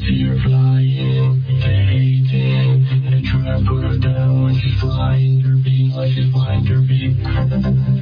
see her flying, hating. They try to put her down when she's flying, derpy, like she's flying derpy.